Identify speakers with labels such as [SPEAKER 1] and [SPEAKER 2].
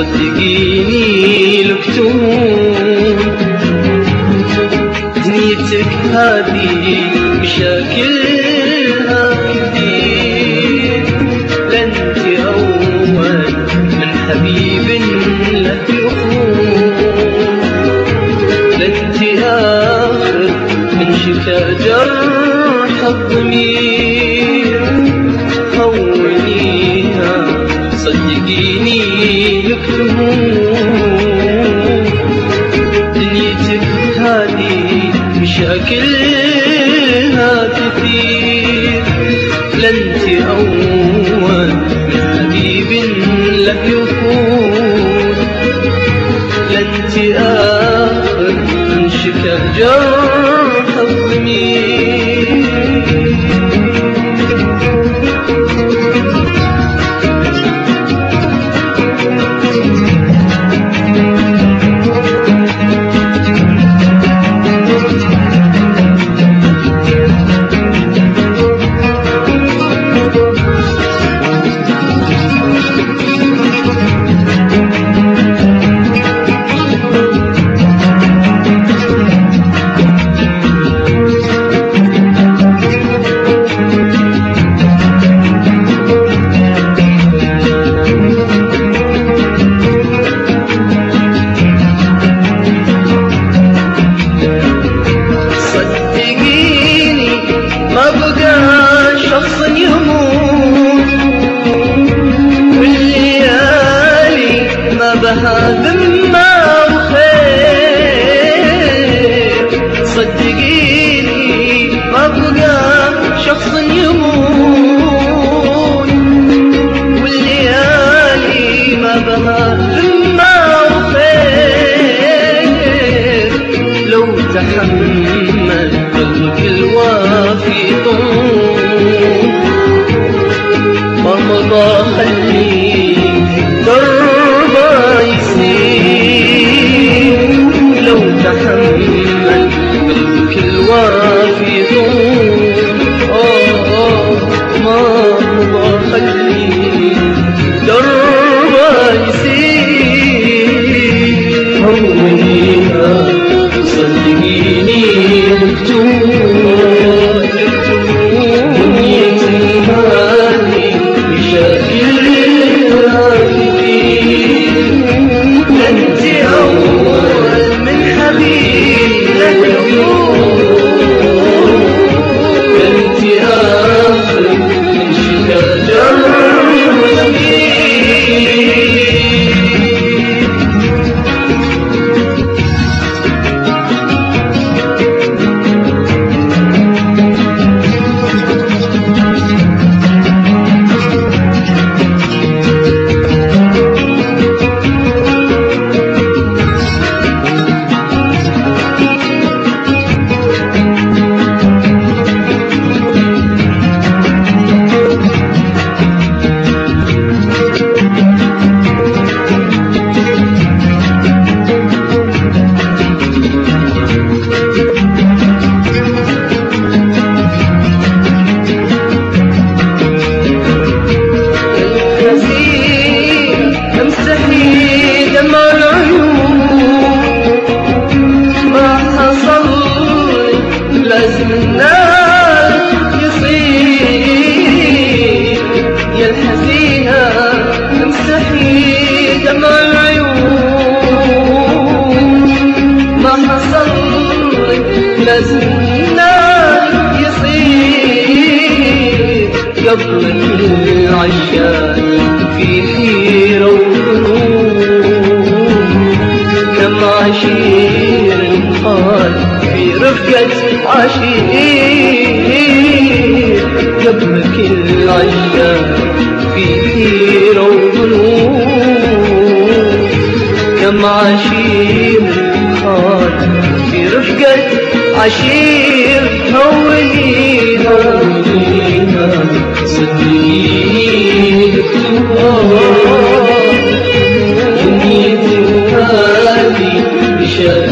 [SPEAKER 1] صدقيني لكتوم دنيتك هذه مشاكلها كثير، لا انت اول من حبيب له يخون، لا انت اخر من شفا جرح الضمير. هونيها صدقيني لكتوم دنيتك هذه مشاكلها كثير، لا انت اول من حبيب له يفوت، لا انت اخر من شفا جرح الضمير. هذا ما وخير صدقيني ما بقى شخص يموت، والليالي ما بها ما وخير. لو تحمل قلبك الوافي طول ما مضى خليك دربه يسير، لو تحمل قلبك الوافي طول ما مضى خليك دربه يسير. هونيها صدقيني مكتوب دنيتي هذه مشاكلها كثير، لا انت اول من حبيب له يفوت، لا انت اخر من شفا جرح الضمير. لازم الناس يصير يا الحزينة تمسحي دمع العيون، ما حصل لازم الناس يصير قبلك العشاق في حيرة وغنون، كم عشير قال في رفقة عشير قبلك العشاق في حيرة وغنون، كم عشير قال في رفقة عشير. هونيها صدقيني دنيتي هذه